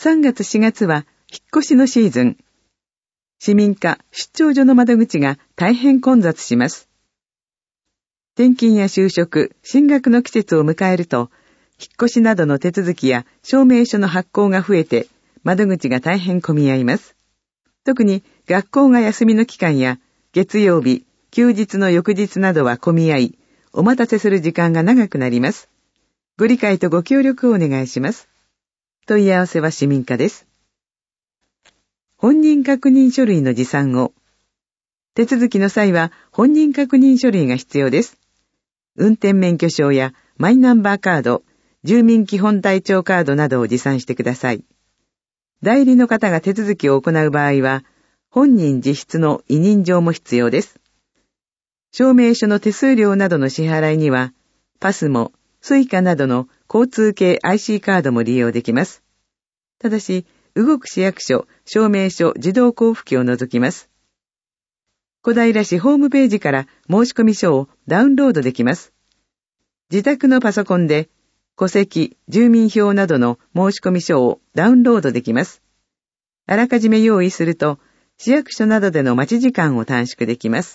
3月4月は引っ越しのシーズン。市民課出張所の窓口が大変混雑します。転勤や就職、進学の季節を迎えると、引っ越しなどの手続きや証明書の発行が増えて、窓口が大変混み合います。特に学校が休みの期間や月曜日、休日の翌日などは混み合い、お待たせする時間が長くなります。ご理解とご協力をお願いします。問い合わせは市民課です。本人確認書類の持参を。手続きの際は本人確認書類が必要です。運転免許証やマイナンバーカード、住民基本台帳カードなどを持参してください。代理の方が手続きを行う場合は、本人自筆の委任状も必要です。証明書の手数料などの支払いには、パスモ、スイカなどの交通系 IC カードも利用できます。ただし、動く市役所、証明書自動交付機を除きます。小平市ホームページから申込書をダウンロードできます。自宅のパソコンで、戸籍、住民票などの申込書をダウンロードできます。あらかじめ用意すると、市役所などでの待ち時間を短縮できます。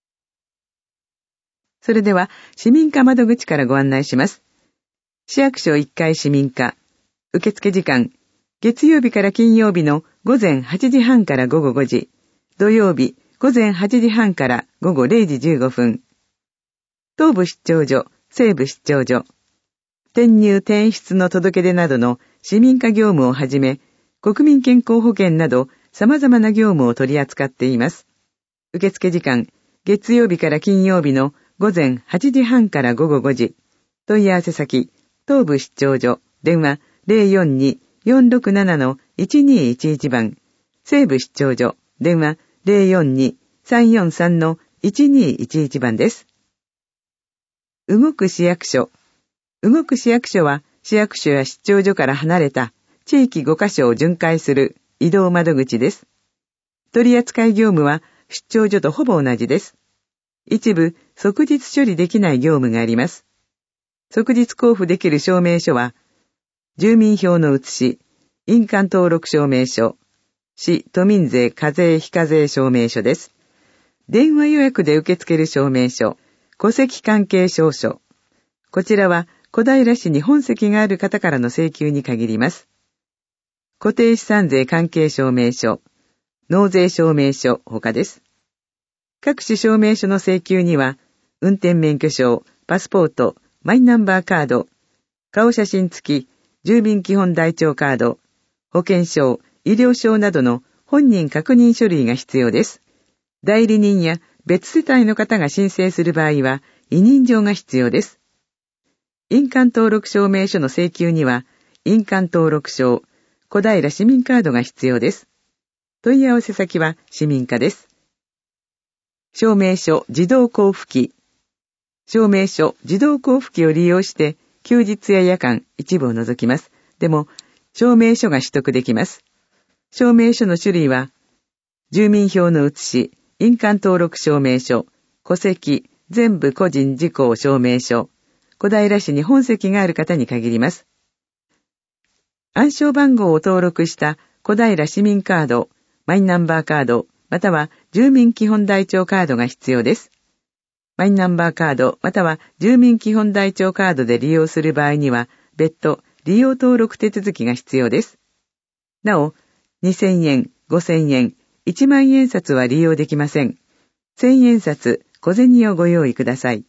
それでは、市民課窓口からご案内します。市役所1階市民課、受付時間、月曜日から金曜日の午前8時半から午後5時、土曜日午前8時半から午後0時15分。東部出張所、西部出張所、転入転出の届け出などの市民課業務をはじめ、国民健康保険など様々な業務を取り扱っています。受付時間、月曜日から金曜日の午前8時半から午後5時、問い合わせ先、東部出張所、電話 042-467-1211 番、西部出張所、電話 042-343-1211 番です。動く市役所。動く市役所は市役所や出張所から離れた地域5カ所を巡回する移動窓口です。取扱業務は出張所とほぼ同じです。一部即日処理できない業務があります。即日交付できる証明書は、住民票の写し、印鑑登録証明書、市都民税課税非課税証明書です。電話予約で受け付ける証明書、戸籍関係証書。こちらは小平市に本籍がある方からの請求に限ります。固定資産税関係証明書、納税証明書他です。各種証明書の請求には、運転免許証、パスポート、マイナンバーカード、顔写真付き、住民基本台帳カード、保険証、医療証などの本人確認書類が必要です。代理人や別世帯の方が申請する場合は、委任状が必要です。印鑑登録証明書の請求には、印鑑登録証、小平市民カードが必要です。問い合わせ先は市民課です。証明書自動交付機。証明書自動交付機を利用して、休日や夜間一部を除きます。でも、証明書が取得できます。証明書の種類は、住民票の写し、印鑑登録証明書、戸籍、全部個人事項証明書、小平市に本籍がある方に限ります。暗証番号を登録した小平市民カード、マイナンバーカード、または住民基本台帳カードが必要です。マイナンバーカード、または住民基本台帳カードで利用する場合には、別途利用登録手続きが必要です。なお、2000円、5000円、1万円札は利用できません。1000円札、小銭をご用意ください。